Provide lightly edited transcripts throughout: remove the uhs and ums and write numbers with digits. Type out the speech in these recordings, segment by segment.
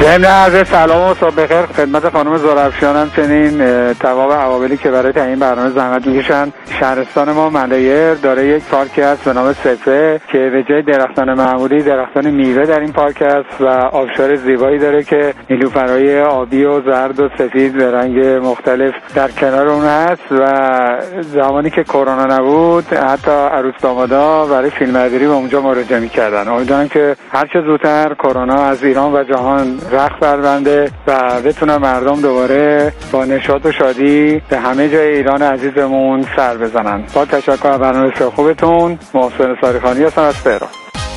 ضمن عرض سلام و صبح بخیر خدمت خانم زهرافشان، همچنین تمام عواملی که برای تعیین برنامه زحمت میکشن. شهرستان ما منایر داره یک پارکی هست به نام سفره که به جای درختان معمولی درختان میوه در این پارک است و آبشار زیبایی داره که نیلوفرهای آبی و زرد و سفید به رنگ مختلف در کنار اون هست و زمانی که کرونا نبود حتی عروس دامادا برای فیلمبرداری به اونجا مراجعه میکردن. امیدوارم که هر چه زودتر کرونا از ایران و جهان رخت بربنده و بتونن مردم دوباره با نشاط و شادی به همه جای ایران عزیزمون سر بزنن. با تشکر از برنامه خوبتون. محسن صاریخانی هستم از تهران.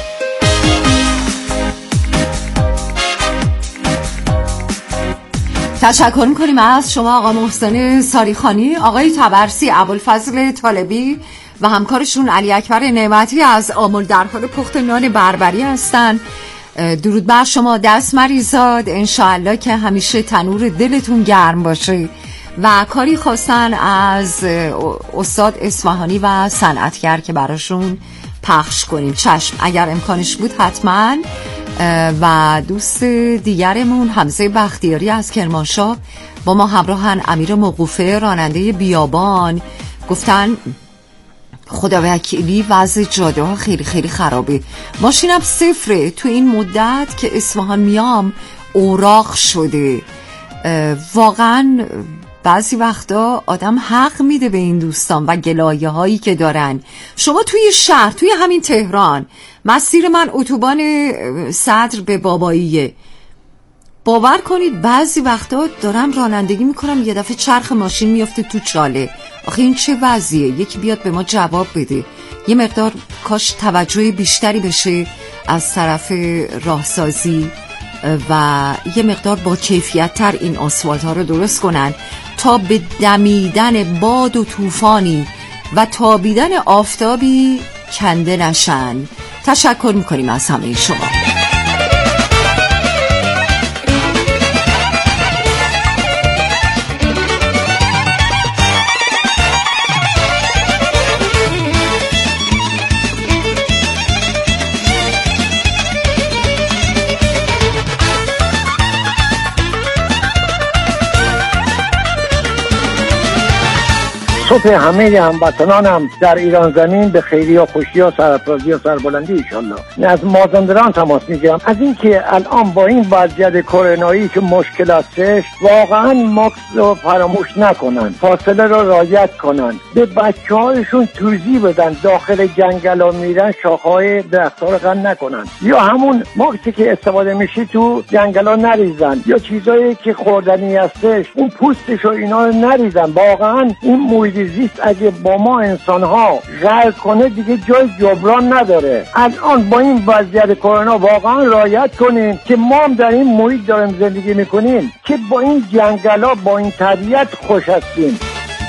تشکر میکنیم از شما آقا محسن صاریخانی. آقای تبرسی ابوالفضل طالبی و همکارشون علی اکبر نعمتی از آمل در حال پخت نان بربری هستن. درود بر شما دست مریزاد، انشاءالله که همیشه تنور دلتون گرم باشه. و کاری خواستن از استاد اصفهانی و صنعتگر که براشون پخش کنیم. چشم، اگر امکانش بود حتما. و دوست دیگرمون حمزه بختیاری از کرمانشاه با ما همراهن. امیر موقوفه راننده بیابان گفتن خدا وکیلی وضع جاده ها خیلی خیلی خرابه، ماشینم صفره، تو این مدت که اصفهان میام اوراق شده. واقعا بعضی وقتا آدم حق میده به این دوستان و گلایه هایی که دارن. شما توی شهر، توی همین تهران، مسیر من اتوبان صدر به باباییه، باور کنید بعضی وقتا دارم رانندگی میکنم یه دفعه چرخ ماشین میفته تو چاله. آخه این چه وضعیه؟ یکی بیاد به ما جواب بده. یه مقدار کاش توجه بیشتری بشه از طرف راهسازی و یه مقدار با کیفیت تر این آسفالت ها رو درست کنن تا به دمیدن باد و طوفانی و تابیدن آفتابی کنده نشن. تشکر میکنیم از همه شما. صبح همه هموطنانم در ایران زمین به خیری و خوشی و سرافرازی و سربلندی انشالله. از مازندران تماس میگیرم. از اینکه الان با این وضعیت کرونایی که مشکل هستش واقعا ماکس رو فراموش نکنن، فاصله رو رعایت کنن، به بچه‌هاشون توضیح بدن داخل جنگلا میرن شاخه‌های درخت‌ها رو قطع نکنن، یا همون ماکسی که استفاده میشه تو جنگلا نریزن، یا چیزایی که خوردنی هستش اون پوستش و اینا رو نریزن. واقعا این محیط زیست اگه با ما انسان‌ها غرق کنه دیگه جای جبران نداره. الان با این وضعیت کرونا واقعا رعایت کنیم که ما هم در این محیط داریم زندگی میکنیم که با این جنگلا با این طبیعت خوش هستیم.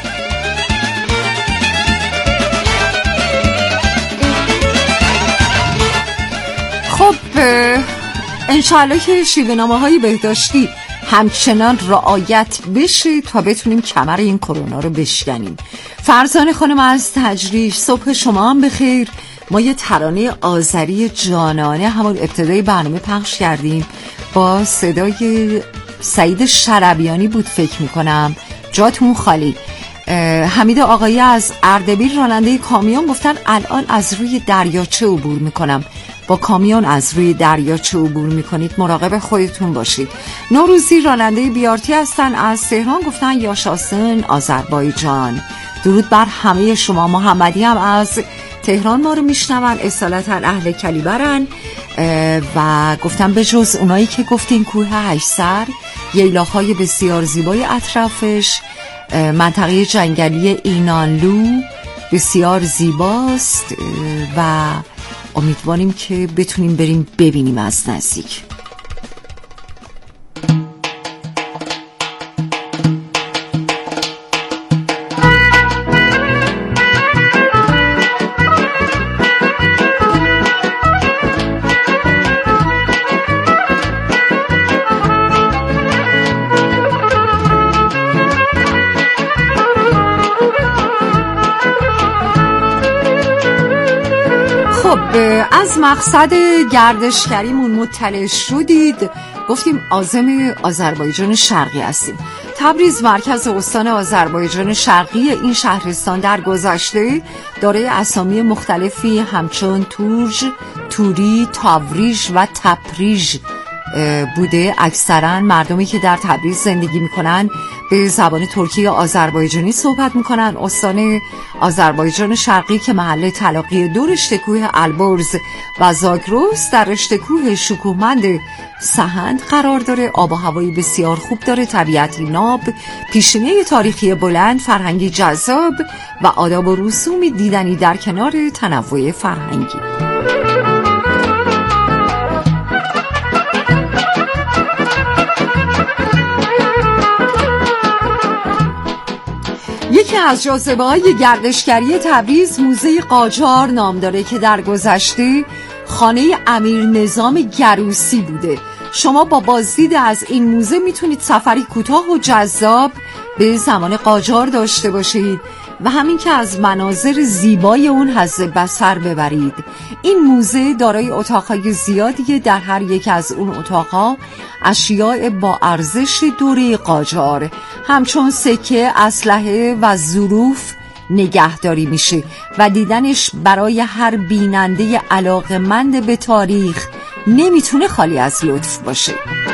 خب انشاءالله که شیوه‌نامه‌های بهداشتی همچنان رعایت بشه تا بتونیم کمر این کرونا رو بشکنیم. فرزانه خانم از تجریش، صبح شما هم بخیر. ما یه ترانه آذری جانانه همون ابتدای برنامه پخش کردیم با صدای سعید شربیانی بود فکر میکنم، جاتون خالی. حمید آقایی از اردبیل راننده کامیون گفتن الان از روی دریاچه عبور میکنم. با کامیون از روی دریاچه عبور میکنید، مراقب خودتون باشید. نوروزی راننده بیارتی هستن از تهران گفتن یاشاسن آذربایجان. درود بر همه شما. محمدی هم از تهران ما رو میشنون، اصالتا اهل کلیبرن و گفتن به جز اونایی که گفتین کوه هشت‌سر، ییلاهای بسیار زیبای اطرافش، منطقه جنگلی اینانلو بسیار زیباست و امیدواریم که بتونیم بریم ببینیم از نزدیک. از مقصد گردشگریمون مطلع شدید. گفتیم عازم آذربایجان شرقی هستیم. تبریز مرکز استان آذربایجان شرقی. این شهرستان در گذشته دارای اسامی مختلفی همچون تورج، توری، تاوریج و تپریج بوده. اکثرا مردمی که در تبریز زندگی میکنن به زبان ترکی یا آذربایجانی صحبت میکنن. استان آذربایجان شرقی که محل تلاقی دو رشته‌کوه البرز و زاگرس در رشته‌کوه شکوهمند سهند قرار داره. آب و هوایی بسیار خوب داره، طبیعتی ناب، پیشینه تاریخی بلند، فرهنگی جذاب و آداب و رسومی دیدنی در کنار تنوع فرهنگی. یکی از جاذبه‌های گردشگری تبریز موزه قاجار نام داره که در گذشته خانه امیر نظام گروسی بوده. شما با بازدید از این موزه میتونید سفری کوتاه و جذاب به زمان قاجار داشته باشید و همین که از مناظر زیبای اون حظ بصر ببرید. این موزه دارای اتاقهای زیادیه. در هر یک از اون اتاقها اشیاء با ارزش دوره قاجار همچون سکه، اسلحه و ظروف نگهداری میشه و دیدنش برای هر بیننده علاقه‌مند به تاریخ نمیتونه خالی از لطف باشه.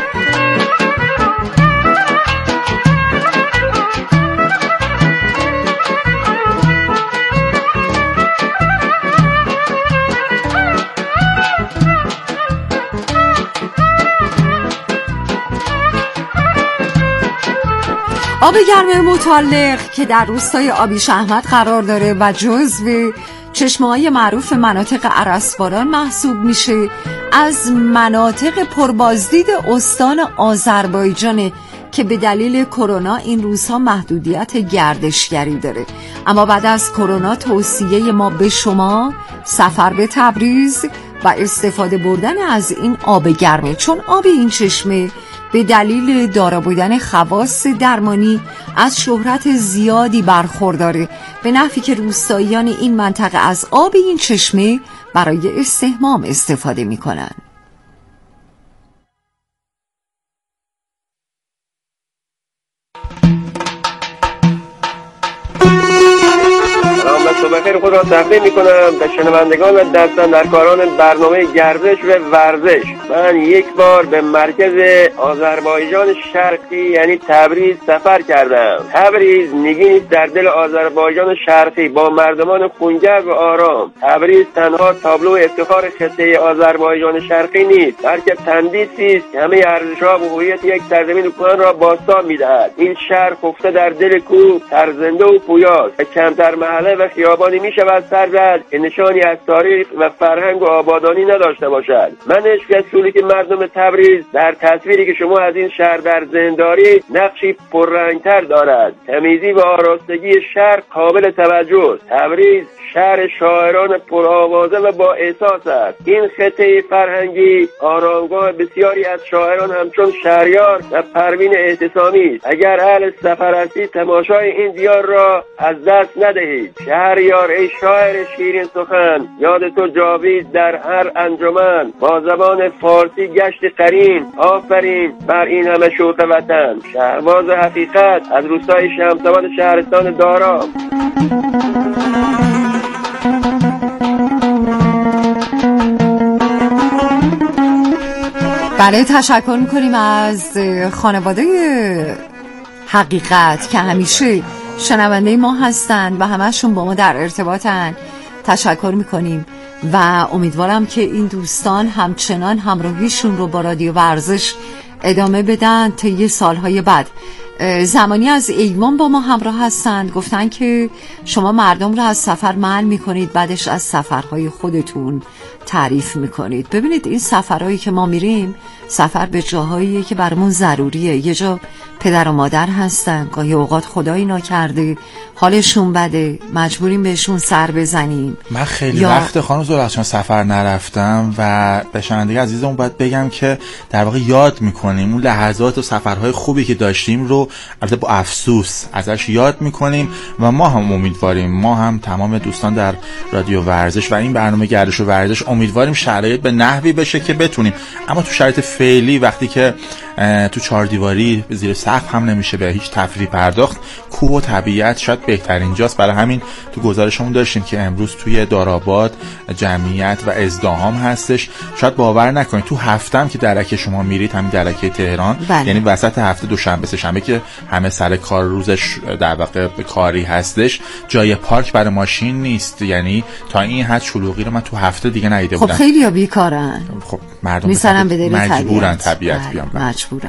آب گرم مطلق که در روستای آبیش احمد قرار داره و جزو چشمه‌های معروف مناطق ارسباران محسوب میشه، از مناطق پربازدید استان آذربایجان که به دلیل کرونا این روزها محدودیت گردشگری داره. اما بعد از کرونا توصیه ما به شما سفر به تبریز و استفاده بردن از این آب گرمه، چون آب این چشمه به دلیل دارا بودن خواص درمانی از شهرت زیادی برخورداره، به نحوی که روستاییان این منطقه از آب این چشمه برای استحمام استفاده می‌کنن. بخیر خود را تقدیم میکنم به شنوندگان و دستاندرکاران برنامه گردش و ورزش. من یک بار به مرکز آذربایجان شرقی یعنی تبریز سفر کردم. تبریز نگینی در دل آذربایجان شرقی با مردمان خونگرم و آرام. تبریز تنها تابلو افتخار خطه آذربایجان شرقی نیست، بلکه تندیسی است که همه ارزش‌ها و هویت یک سرزمین کهن را بازتاب می‌دهد. این شهر خفته در دل کوه، سرزنده و پویاست. کمتر محله و خیابانی میشود سر زد که نشانی از تاریخ و فرهنگ و آبادانی نداشته باشد. من عشق از سلوک مردم تبریز در تصویری که شما از این شهر در ذهن دارید نقشی پررنگتر دارد. تمیزی و آراستگی شهر قابل توجه است. تبریز شهر شاعران پرآوازه و با احساس است. این خطه فرهنگی آرامگاه بسیاری از شاعران همچون شهریار و پروین اعتصامی است. اگر اهل سفر هستید تماشای این دیار را از دست ندهید. شهریار ای شاعر شیرین سخن، یاد تو جاوید در هر انجمن، با زبان فارسی گشت قرین، آفرین بر این همه شوق وطن. شهرباز حقیقت از روستای شمس‌آباد شهرستان دارا. بله، تشکر میکنیم از خانواده حقیقت که همیشه شنونده ما هستن و همه‌شون با ما در ارتباطن. تشکر میکنیم و امیدوارم که این دوستان همچنان همراهیشون رو با رادیو ورزش ادامه بدن طی سالهای بعد. زمانی از ایمان با ما همراه هستند، گفتن که شما مردم رو از سفر منع میکنید، بعدش از سفرهای خودتون تعریف میکنید. ببینید این سفرهایی که ما میریم سفر به جاهاییه که برامون ضروریه. یه جا پدر و مادر هستن، گاهی اوقات خدایی ناکرده حالشون بده، مجبوریم بهشون سر بزنیم. من خیلی وقت خانم زرخشان سفر نرفتم و به شنوندگان عزیزمون باید بگم که در واقع یاد میکنیم اون لحظات و سفرهای خوبی که داشتیم رو رو البته با افسوس ازش یاد میکنیم و ما هم امیدواریم، ما هم تمام دوستان در رادیو ورزش و این برنامه گردش و ورزش امیدواریم شرایط به نحوی بشه که بتونیم، اما تو شرایط فعلی وقتی که تو چهار دیواری زیر سقف هم نمیشه به هیچ تفریحی پرداخت، کوه و طبیعت شاید بهترین جاست. برای همین تو گزارشمون داشتیم که امروز توی داراباد جمعیت و ازدحام هستش. شاید باور نکنید تو هفتم که درکه شما میرید، همین درکه تهران، یعنی وسط هفته دوشنبه سه شنبه که همه سر کار روزش در واقع کاری هستش، جای پارک برای ماشین نیست. یعنی تا این حد شلوغی رو من تو هفته دیگه ندیده بودم. خب خیلی‌ها بیکارن. خب مردم میسرن به دل مجبورن طبیعت بیان. مجبورن.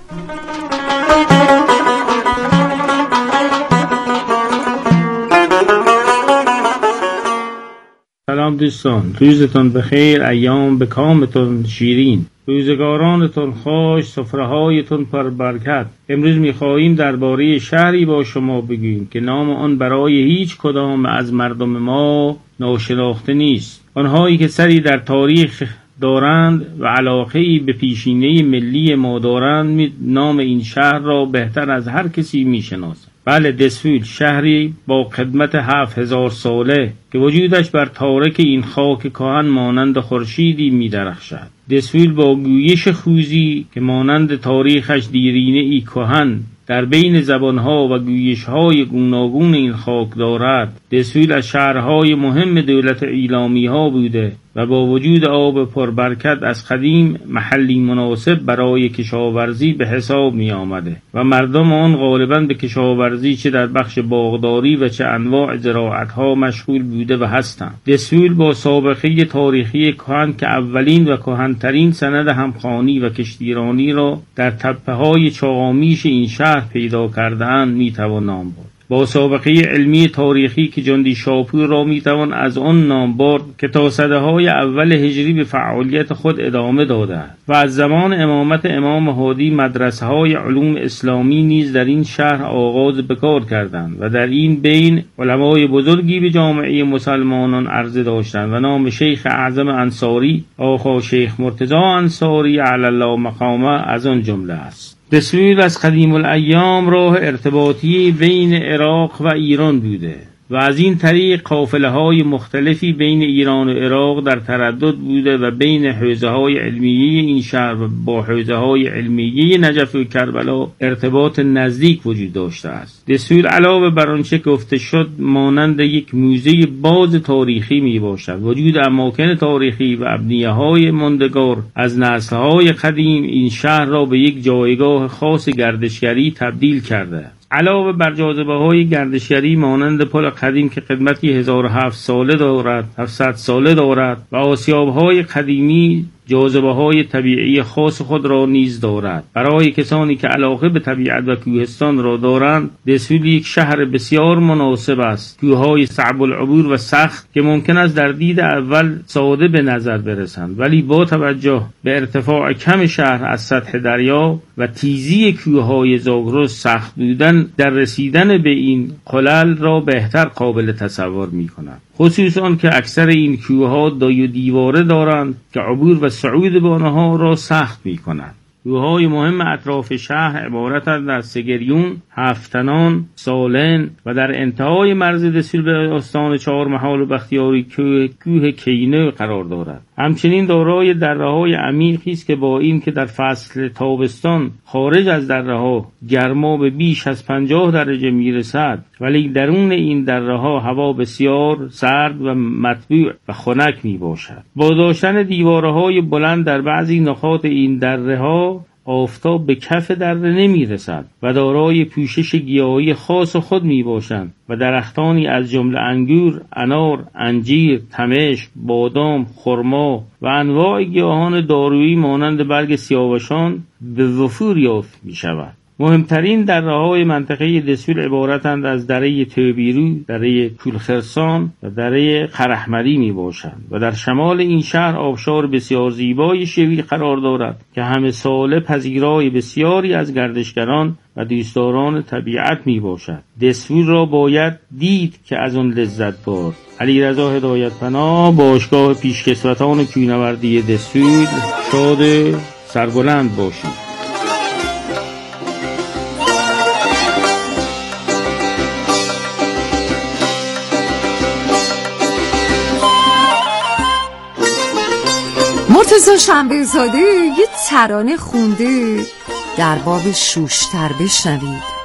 سلام دوستان، روزتون بخیر، ایام به کامتون شیرین، روزگارانتون خوش، سفره‌هایتون پر برکت. امروز می‌خواهیم درباره شهری با شما بگوییم که نام آن برای هیچ کدام از مردم ما ناشناخته نیست. آنهایی که سری در تاریخ دارند و علاقه‌ای به پیشینه ملی ما دارند نام این شهر را بهتر از هر کسی می‌شناسند. بله، دسفول، شهری با قدمت 7000 ساله که وجودش بر تارک این خاک کهن مانند خورشیدی می‌درخشد. دسفول با گویش خوزی که مانند تاریخش دیرینه ای کهن در بین زبانها و گویش‌های گوناگون این خاک دارد. دسفول از شهرهای مهم دولت ایلامی‌ها بوده و با وجود آب پربرکت از قدیم محلی مناسب برای کشاورزی به حساب می آمده و مردم آن غالباً به کشاورزی چه در بخش باغداری و چه انواع زراعت‌ها مشغول بوده و هستند. دسفول با سابقه تاریخی کهن که اولین و کهن‌ترین سند همخوانی و کشتیرانی را در تپه‌های چاقامیش این شهر پیدا کرده‌اند می‌توان نام برد. با سابقه علمی تاریخی که جندی شاپور را میتوان از آن نام برد که تا سده‌های اول هجری به فعالیت خود ادامه داده و از زمان امامت امام هادی مدرسه‌های علوم اسلامی نیز در این شهر آغاز به کار کردند و در این بین علمای بزرگی به جامعه مسلمانان عرضه داشتند و نام شیخ اعظم انصاری آقا شیخ مرتضی انصاری علی الله مقامه از آن جمله است. دسفول از قدیم الایام راه ارتباطی بین عراق و ایران بوده و از این طریق قافله‌های مختلفی بین ایران و عراق در تردد بوده و بین حوزه‌های علمیه این شهر با حوزه‌های علمیه نجف و کربلا ارتباط نزدیک وجود داشته است. دسفول علاوه بر آنچه گفته شد مانند یک موزه باز تاریخی می باشد. وجود اماکن تاریخی و ابنیه‌های ماندگار از نسل‌های قدیم این شهر را به یک جایگاه خاص گردشگری تبدیل کرده. علاوه بر جاذبه‌های گردشگری مانند پل قدیم که قدمتی 1700 ساله دارد و آسیاب‌های قدیمی جاذبه‌های طبیعی خاص خود را نیز دارد. برای کسانی که علاقه به طبیعت و کوهستان را دارند، دسفول یک شهر بسیار مناسب است. کوه‌های صعب العبور و سخت که ممکن است در دید اول ساده به نظر برسند، ولی با توجه به ارتفاع کم شهر از سطح دریا و تیزی کوه‌های زاگرس سخت بودن در رسیدن به این قلل را بهتر قابل تصور می‌کنند. خصوصاً که اکثر این کوه‌ها دایره دیواره دارند که عبور و صعود به آنها را سخت می‌کنند. کوه‌های مهم اطراف شهر عبارتند از سگریون، هفتنان، سالن و در انتهای مرز دسفول به استان چهارمحال و بختیاری کوه کینه قرار دارد. همچنین دارای دره‌های عمیقی است که با این که در فصل تابستان خارج از دره‌ها گرما به بیش از 50 درجه میرسد، ولی درون این دره‌ها هوا بسیار سرد و مطبوع و خنک میباشد. با داشتن دیوارهای بلند در بعضی نقاط این دره‌ها آفتاب به کف دره نمی رسد و دارای پوشش گیاهی خاص خود می باشند و درختانی از جمله انگور، انار، انجیر، تمشک، بادام، خرما و انواع گیاهان دارویی مانند برگ سیاوشان به وفور یافت می شود. مهمترین دره‌های منطقه دسفول عبارتند از دره توبیرو، دره کولخرسان و دره خراحمدی می باشند و در شمال این شهر آبشار بسیار زیبای شوی قرار دارد که همه ساله پذیرای بسیاری از گردشگران و دوستداران طبیعت می باشد. دسفول را باید دید که از آن لذت برد. علیرضا هدایتپناه، باشگاه پیشکسوتان کوهنوردی دسفول. شاد سربلند باشید. مرتضی شنبه زاده یه ترانه خونده در باب شوشتر، بشنوید.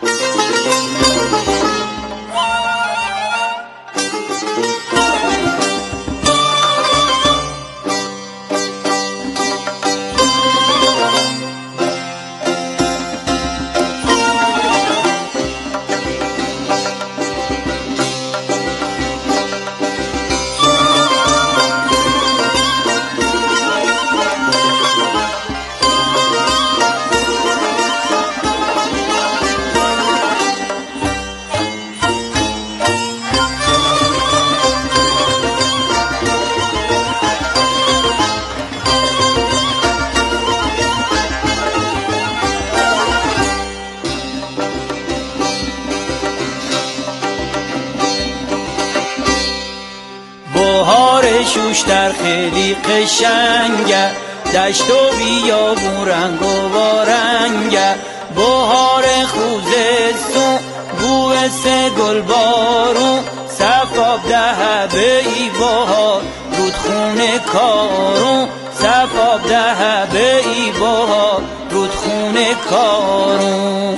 شوشتر خیلی قشنگه، دشت و بیابون رنگ و بارنگه، بهار خوزستون بوس گل بارون، صفاب ده به ای بهار رودخونه کارون، صفاب ده به ای بهار رودخونه کارون.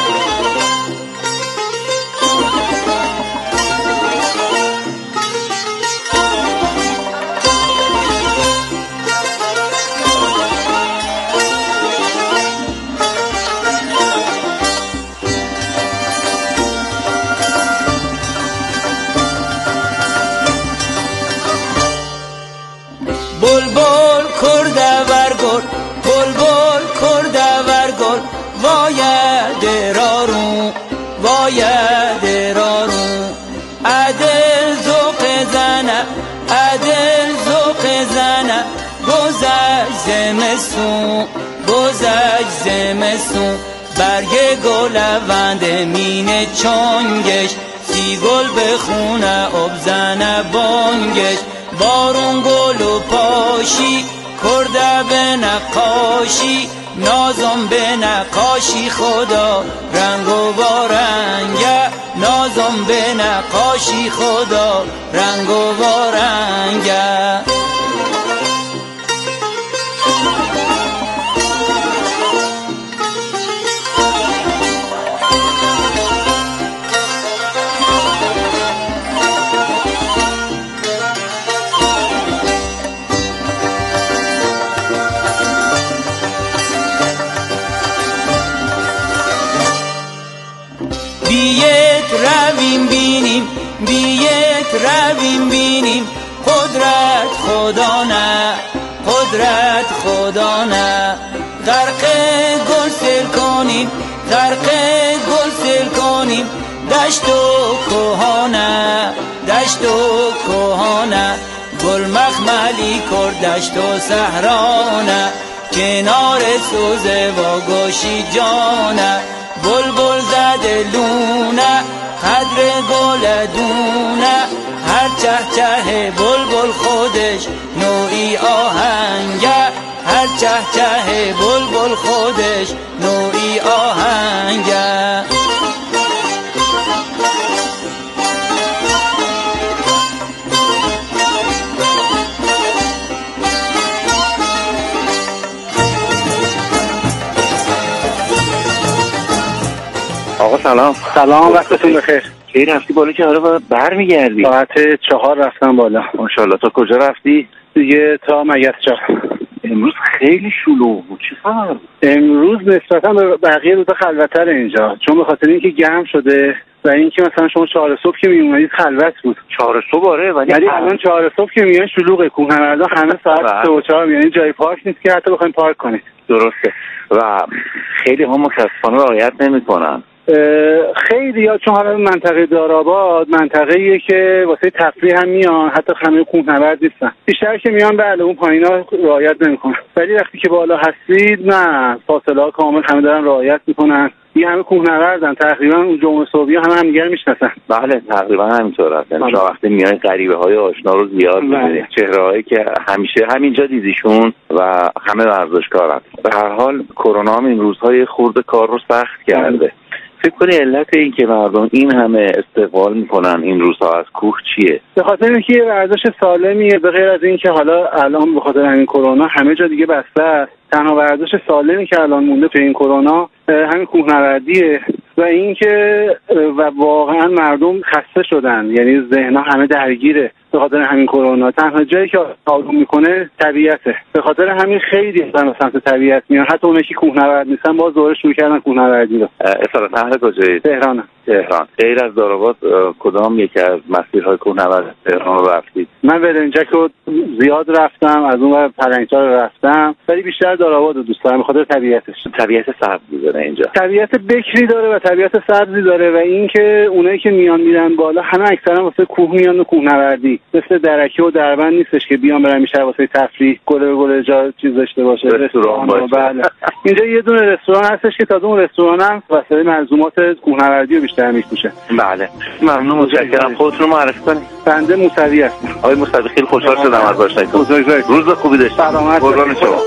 بلبل کرده ورگل، بلبل کرده ورگل، واید رارون، واید رارون. عدل زوق زنه، عدل زوق زنه، گذشت زمستون، گذشت زمستون. برگ گلوند مینه چونگش، سی گل بخونه آب زنه بانگش. بارون گل و پاشی کرده به نقاشی، نازم به نقاشی خدا رنگ و بارنگه، نازم به نقاشی خدا رنگ و بارنگه. بیت رویم بینیم، بیت رویم بینیم، قدرت خدا نه، قدرت خدا نه. غرق گل سیل کنیم، غرق گل سیل کنیم، دشت و کوهانه، دشت و کوهانه. گل مخملی کرد دشت و صحرانه، کنار سوز و گوشی جانه. بلبل زده لونه، قدر گل دونه، هر چه چه بلبل خودش نوعی آهنگه، هر چه چه بلبل خودش نوعی آهنگه. آقا سلام. سلام، وقتتون بخیر. کی رفتی بالا که حالا برمیگردی؟ ساعت 4 رفتم بالا. ماشاءالله. تا کجا رفتی؟ دیگه تا مگسچا. امروز خیلی شلوغ بود. چه خبر؟ امروز نسبتا به بقیه روزا خلوت‌تر اینجا، چون به خاطر اینکه گرم شده و اینکه مثلا شما 4 صبح که میومدید خلوت بود. 4 صبح آره، ولی الان 4 صبح که میان شلوغه. کوهنوردها همه ساعت 3 و 4 میان، جای پارک نیست که حتی بخواید پارک کنید. درسته. و خیلی هم متاسفانه رعایت نمی‌کنن. خیلی ها، چون حالا منطقه داراباد منطقه‌ایه که واسه تفریح هم میان، حتی همه کوهنورد نیستن. بیشتر که میان بله اون پایینا رعایت نمی‌کنن، ولی وقتی که بالا هستید نه، فاصله کامل همه دارن رعایت میکنن. این همه کوهنوردن تقریبا، اون جمعه صبحی همه همدیگر میشناسن. بله تقریبا همینطوره. یعنی وقتی میای غریبه‌های آشنا رو زیاد می‌بینی، چهره‌هایی که همیشه همینجا دیدیشون و همه ورزشکارن. به هر حال کرونا هم این روزهای خورد کار رو سخت کرده. فکر کنی علت این که مردم این همه استقبال میکنن این روزها از کوه چیه؟ به خاطر اینکه ورزش سالمیه، به غیر از اینکه حالا الان به خاطر همین کرونا همه جا دیگه بسته است. تنها ورزش سالمی که الان مونده تو این کرونا همین کوهنوردیه و اینکه و واقعا مردم خسته شدن، یعنی ذهنها همه درگیره به خاطر همین کرونا. تنها جایی که آروم میکنه طبیعته، به خاطر همین خیلی از سمت طبیعت میان. حتی اونایی که کوهنورد نیستن باز دوره شروع کردن کوهنوردی رو. اصلا اهل کجایی؟ تهران. غیر از داراباد کدام یکی از مسیرهای کوهنورد تهران رو رفتید؟ من ولنجک رو زیاد رفتم، از اون ور پلنگچا رو رفتم، ولی بیشتر داراباد رو دوست دارم به خاطر طبیعتش. طبیعت سبزی داره اینجا، طبیعت بکری داره و طبیعت سبزی داره و اینکه اونایی که میرن بالا همه اکثرا واسه کوه میان و کوهنوردی، مثل درکه و دربند نیستش که بیان برن میشه واسه تفریح گله جا چیز داشته باشه، رستوران باشه. بله اینجا یه دونه رستوران هستش که تازه اون رستوران هم واسه ملزومات کوهنوردی رو بیشتر میفروشه. بله ممنون، متشکرم. خودتون رو معرفی کنید. بنده موسوی هستم. آقای موسوی خیلی خوشحال شدم از آشناییتون. روز خوبی داشتید. سلامت شما.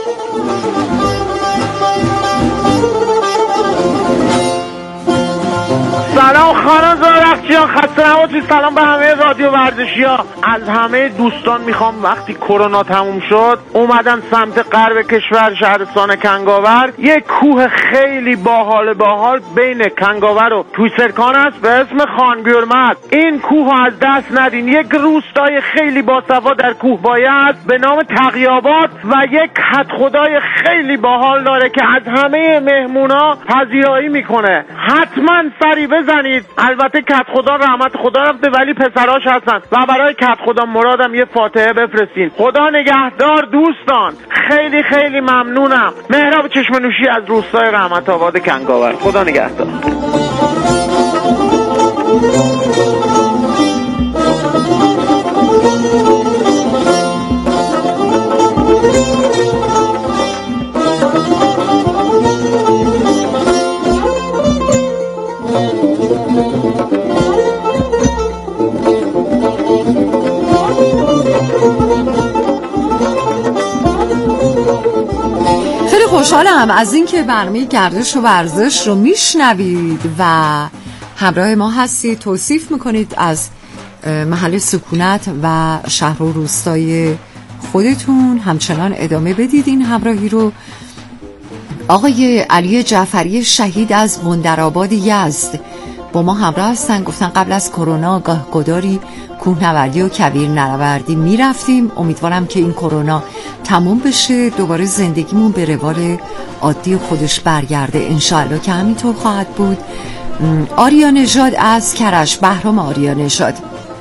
سلام خانم زارقچیان، خسته نباشید. سلام به همه رادیو ورزشی‌ها. از همه دوستان میخوام وقتی کرونا تموم شد اومدن سمت غرب کشور شهرستان کنگاور، یک کوه خیلی باحال بین کنگاور و تویسرکان است به اسم خانگورمد. این کوه از دست ندین. یک روستای خیلی باصفا در کوه باید به نام تقیاباد و یک خدای خیلی باحال داره که از همه مهمونا پذیرایی میکنه. حتما سری بزنید. البته کت خدا رحمت خدا رفته ولی پسراش هستن و برای کت خدا مرادم یه فاتحه بفرستین. خدا نگهدار دوستان، خیلی خیلی ممنونم. مهراب چشمنوشی از روستای رحمت آباد کنگاور. خدا نگهدار. خوشحالم از اینکه برنامه گردش و ورزش رو میشنوید و همراه ما هستید. توصیف میکنید از محل سکونت و شهر و روستای خودتون، همچنان ادامه بدید این همراهی رو. آقای علی جعفری شهید از بندرآباد یزد با ما همراه هستن. گفتن قبل از کرونا گاهگداری کوهنوردی و کویر نوردی میرفتیم. امیدوارم که این کرونا تموم بشه، دوباره زندگیمون به روال عادی خودش برگرده انشاءالله که همینطور خواهد بود. آریا نژاد از کرج، بهرام آریا نژاد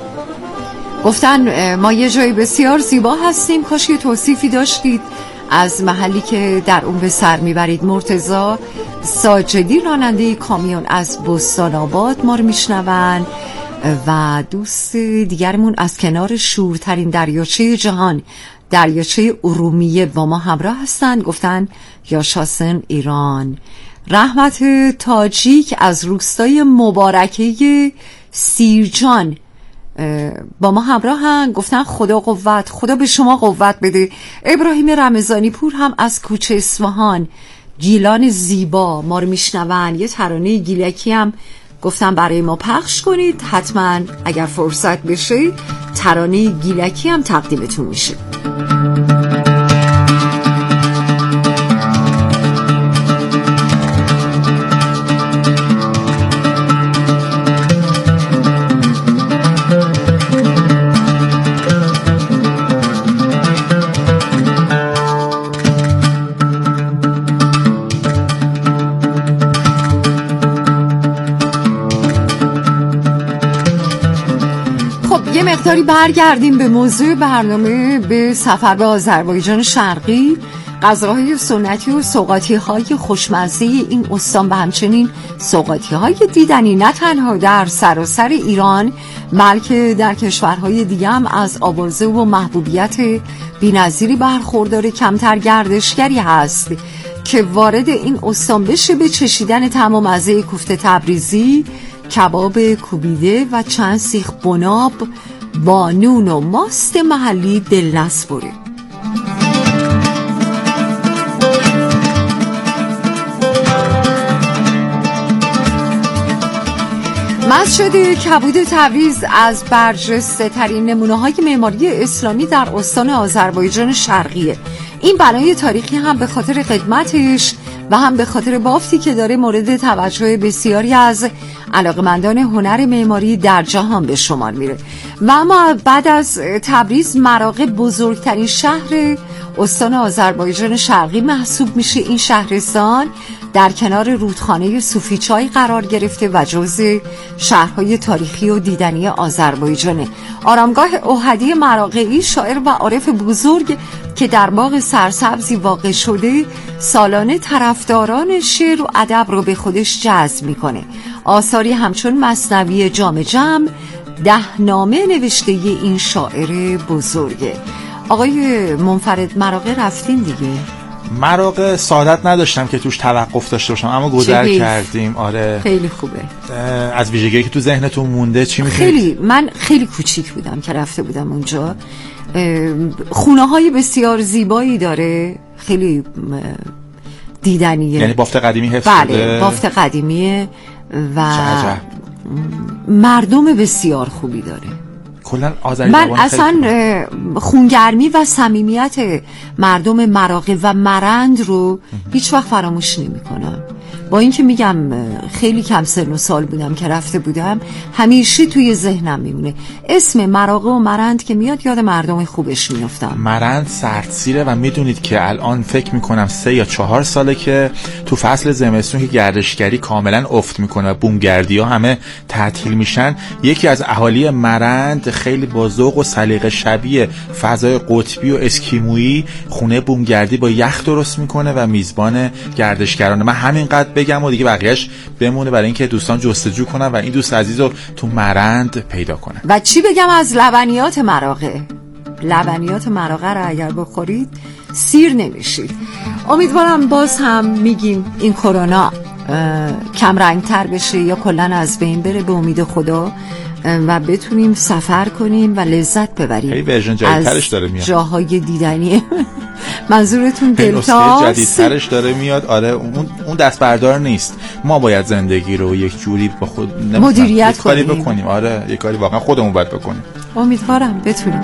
گفتن ما یه جای بسیار زیبا هستیم، کاش یه توصیفی داشتید از محلی که در اون به سر میبرید. مرتضی ساجدی راننده کامیون از بستان آباد ما رو میشنون و دوست دیگرمون از کنار شورترین دریاچه جهان، دریاچه ارومیه با ما همراه هستن. گفتن یاشاسن ایران. رحمت تاجیک از روستای مبارکه سیرجان با ما همراهن. گفتن خدا قوت، خدا به شما قوت بده. ابراهیم رمضانی پور هم از کوچه اصفهان، گیلان زیبا ما رو میشنون. یه ترانه گیلکی هم گفتن برای ما پخش کنید، حتما اگر فرصت بشه ترانه گیلکی هم تقدیمتون میشه. مقداری برگردیم به موضوع برنامه، به سفر به آذربایجان شرقی. غذاهای سنتی و سوغاطی‌های خوشمزه این استان و همچنین سوغاطی‌های دیدنی نه تنها در سراسر ایران بلکه در کشورهای دیگه هم از آوازه و محبوبیت بی‌نظیری برخوردار. کمتر گردشگری هست که وارد این استان بشه به چشیدن طعم و مزه کوفته تبریزی، کباب کوبیده و چند سیخ بناب با نون و ماست محلی دل نسپره. مسجد کبود تبریز از برجسته ترین نمونه‌های معماری اسلامی در استان آذربایجان شرقیه. این بنای تاریخی هم به خاطر قدمتش و هم به خاطر بافتی که داره مورد توجه بسیاری از علاقمندان هنر معماری در جهان به شمار میره. و اما بعد از تبریز مراغه بزرگترین شهر استان آذربایجان شرقی محسوب میشه. این شهرستان در کنار رودخانه صوفیچای قرار گرفته و جزو شهرهای تاریخی و دیدنی آذربایجانه. آرامگاه احدی مراغه‌ای شاعر و عارف بزرگ که در باغ سرسبزی واقع شده سالانه طرفداران شعر و ادب رو به خودش جذب میکنه. آثاری همچون مثنوی جام جم 10 نامه نوشته این شاعر بزرگه. آقای منفرد مراغه رفتین دیگه؟ مراغه سعادت نداشتم که توش توقف داشته باشم اما گذر کردیم. آره خیلی خوبه. از ویژگی که تو ذهنتون مونده چی می‌خواید؟ من خیلی کوچیک بودم که رفته بودم اونجا. خونه‌های بسیار زیبایی داره، خیلی دیدنیه. یعنی بافت قدیمی حفظ شده؟ بله بافت قدیمیه و مردم بسیار خوبی داره. کلا آذری من اصلا خونگرمی و صمیمیت مردم مراغه و مرند رو هیچ وقت فراموش نمی کنم. با اینکه میگم خیلی کم سن و سال بودم که رفته بودم، همیشه توی ذهنم میمونه. اسم مراغه و مرند که میاد یاد مردم خوبش میافتم. مرند سردسیره و میدونید که الان فکر میکنم 3 یا 4 ساله که تو فصل زمستون که گردشگری کاملا افت میکنه و بومگردی ها همه تعطیل میشن، یکی از اهالی مرند خیلی با ذوق و سلیقه شبیه فضای قطبی و اسکیمویی خونه بومگردی با یخ درست میکنه و میزبان گردشگرانه. من همینقدر بگم و دیگه بقیه‌اش بمونه برای اینکه دوستان جستجو کنن و این دوست عزیز رو تو مرند پیدا کنن. و چی بگم از لبنیات مراغه؟ لبنیات مراغه رو اگر بخورید سیر نمیشید. امیدوارم باز هم میگیم این کرونا کم رنگتر بشه یا کلن از بین بره به امید خدا و بتونیم سفر کنیم و لذت ببریم از جاهای دیدنی. منظورتون دلتا جدیدترش داره میاد. آره اون دست بردار نیست. ما باید زندگی رو یک جوری با خود مدیریت کنیم. آره یک کاری واقعا خودمون باید بکنیم. امیدوارم بتونیم.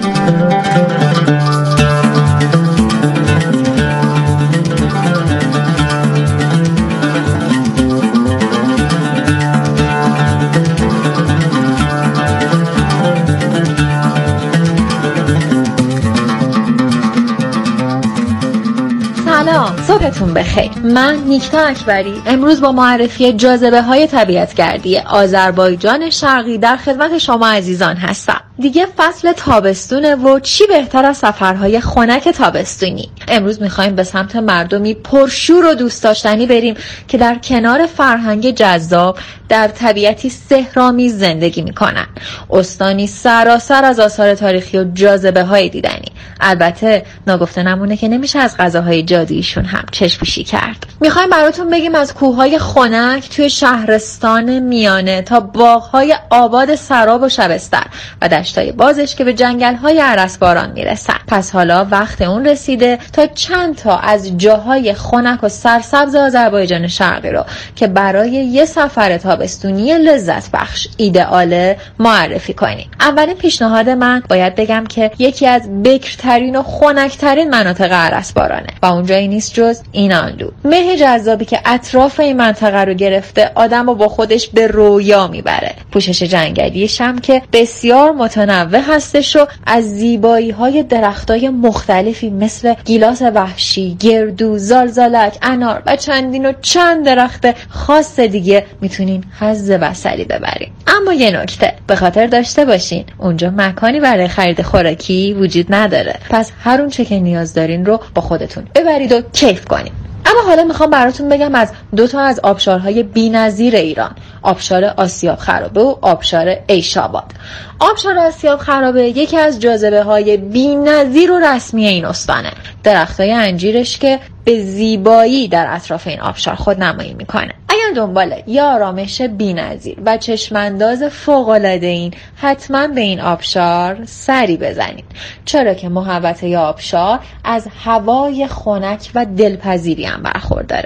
صبحتون بخیر. من نیکتا اکبری امروز با معرفی جاذبه های طبیعتگردی آذربایجان شرقی در خدمت شما عزیزان هستم. دیگه فصل تابستونه و چی بهتر از سفرهای خنک تابستونی. امروز میخوایم به سمت مردمی پرشور و دوست داشتنی بریم که در کنار فرهنگ جذاب در طبیعتی سحرآمیز زندگی میکنن. استانی سراسر از آثار تاریخی و جاذبه های دیدنی. البته ناگفته نمونه که نمیشه از غذاهای جادوییشون هم چشم‌پوشی کرد. میخوایم براتون بگیم از کوههای خنک توی شهرستان میانه تا باغهای آباد سراب و شبستر و دشتای بازش که به جنگل‌های ارسباران میرسن. پس حالا وقت اون رسیده تا چند تا از جاهای خنک و سرسبز آذربایجان شرقی رو که برای یه سفر تابستونی لذت بخش ایدئاله معرفی کنیم. اولین پیشنهاد من باید بگم که یکی از بکرترین و خنکترین مناطق ارسبارانه و اونجایی نیست جز ایناندو. مه جذابی که اطراف این منطقه رو گرفته آدم رو با خودش به رویا میبره. پوشش جنگلیش هم که بسیار متنوع هستش و از زیبایی های درختای مختلفی مثل گیلاس وحشی، گردو، زالزالک، انار و چندین و چند درخت خاص دیگه میتونین حظ بصری ببرین. اما یه نکته به خاطر داشته باشین، اونجا مکانی برای خرید خوراکی وجود نداره. پس هر اون چه که نیاز دارین رو با خودتون ببرید و کیف کنین. اما حالا میخوام براتون بگم از 2 از آبشارهای بی‌نظیر ایران، آبشار آسیاب خرابه و آبشار عیش‌آباد. آبشار آسیاب خرابه یکی از جاذبه‌های بی‌نظیر و رسمی این استانه. درختای انجیرش که به زیبایی در اطراف این آبشار خودنمایی میکنه. اگر دنبال یه آرامش بی‌نظیر و چشمانداز فوق‌العاده این، حتما به این آبشار سری بزنید، چرا که محوطه آبشار از هوای خنک و دلپذیری هم برخورداره.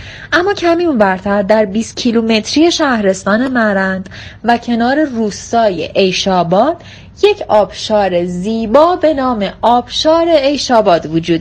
اما کمی اونورتر در 20 کیلومتری شهرستان مرند و کنار روستای عیش‌آباد یک آبشار زیبا به نام آبشار عیش‌آباد وجود